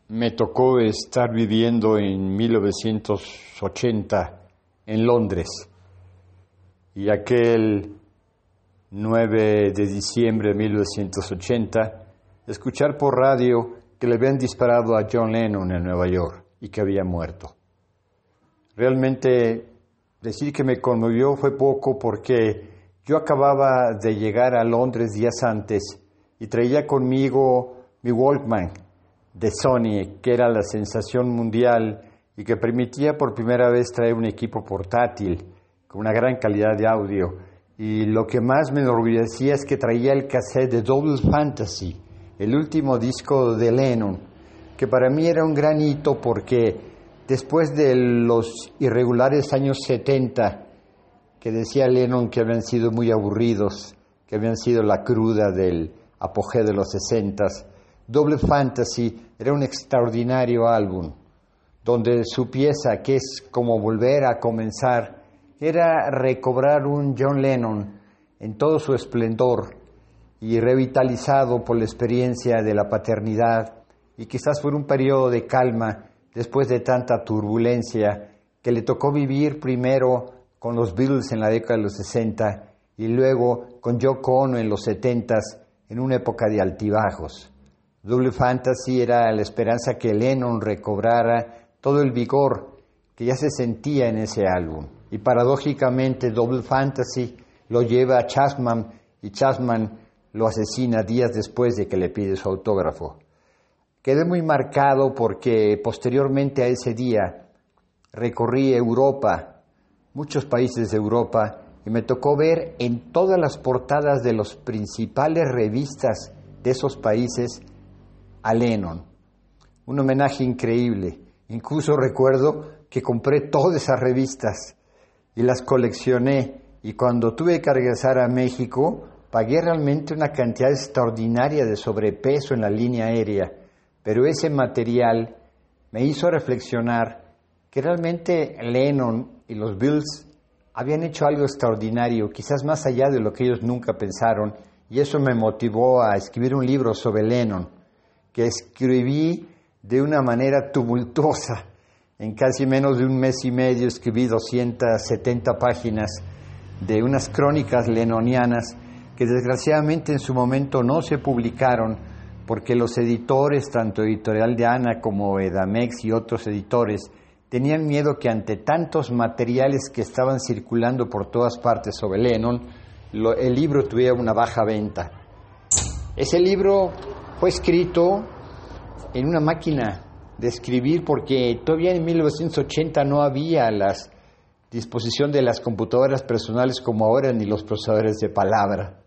me tocó estar viviendo en 1980 en Londres y aquel 9 de diciembre de 1980 escuchar por radio que le habían disparado a John Lennon en Nueva York y que había muerto. Realmente decir que me conmovió fue poco porque yo acababa de llegar a Londres días antes y traía conmigo mi Walkman de Sony, que era la sensación mundial y que permitía por primera vez traer un equipo portátil con una gran calidad de audio. Y lo que más me enorgullecía es que traía el cassette de Double Fantasy, el último disco de Lennon, que para mí era un gran hito porque después de los irregulares años 70, que decía Lennon que habían sido muy aburridos, que habían sido la cruda del apogeo de los 60s, Double Fantasy era un extraordinario álbum, donde su pieza, que es como volver a comenzar, era recobrar un John Lennon en todo su esplendor y revitalizado por la experiencia de la paternidad y quizás por un periodo de calma después de tanta turbulencia que le tocó vivir primero con los Beatles en la década de los 60 y luego con Yoko Ono en los 70s en una época de altibajos. Double Fantasy era la esperanza que Lennon recobrara todo el vigor que ya se sentía en ese álbum. Y paradójicamente Double Fantasy lo lleva a Chapman y Chapman lo asesina días después de que le pide su autógrafo. Quedé muy marcado porque posteriormente a ese día recorrí Europa, muchos países de Europa, y me tocó ver en todas las portadas de las principales revistas de esos países a Lennon. Un homenaje increíble. Incluso recuerdo que compré todas esas revistas y las coleccioné, y cuando tuve que regresar a México pagué realmente una cantidad extraordinaria de sobrepeso en la línea aérea, pero ese material me hizo reflexionar que realmente Lennon y los Beatles habían hecho algo extraordinario, quizás más allá de lo que ellos nunca pensaron, y eso me motivó a escribir un libro sobre Lennon, que escribí de una manera tumultuosa. En casi menos de un mes y medio escribí 270 páginas de unas crónicas lennonianas que desgraciadamente en su momento no se publicaron porque los editores, tanto Editorial Diana como Edamex y otros editores, tenían miedo que ante tantos materiales que estaban circulando por todas partes sobre Lennon, el libro tuviera una baja venta. Ese libro fue escrito en una máquina de escribir porque todavía en 1980 no había la disposición de las computadoras personales como ahora ni los procesadores de palabra.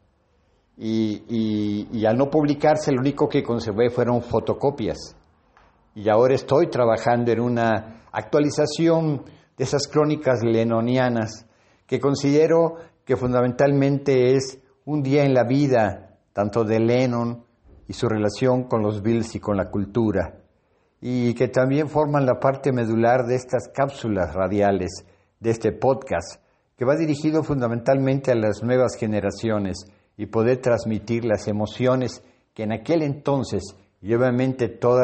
Y al no publicarse lo único que conservé fueron fotocopias. Y ahora estoy trabajando en una actualización de esas crónicas lennonianas que considero que fundamentalmente es un día en la vida tanto de Lennon y su relación con los Beatles y con la cultura, y que también forman la parte medular de estas cápsulas radiales, de este podcast, que va dirigido fundamentalmente a las nuevas generaciones y poder transmitir las emociones que en aquel entonces, y obviamente todos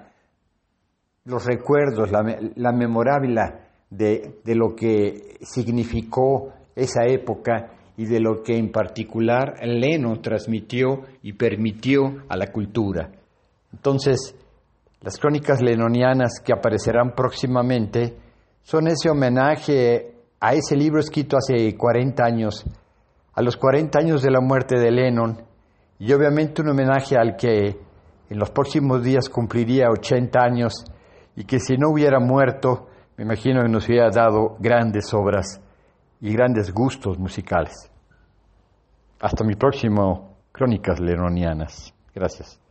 los recuerdos, la memorable de lo que significó esa época y de lo que en particular Lennon transmitió y permitió a la cultura. Entonces, las crónicas lennonianas que aparecerán próximamente son ese homenaje a ese libro escrito hace 40 años, a los 40 años de la muerte de Lennon, y obviamente un homenaje al que en los próximos días cumpliría 80 años y que si no hubiera muerto, me imagino que nos hubiera dado grandes obras y grandes gustos musicales. Hasta mi próximo Crónicas Lennonianas. Gracias.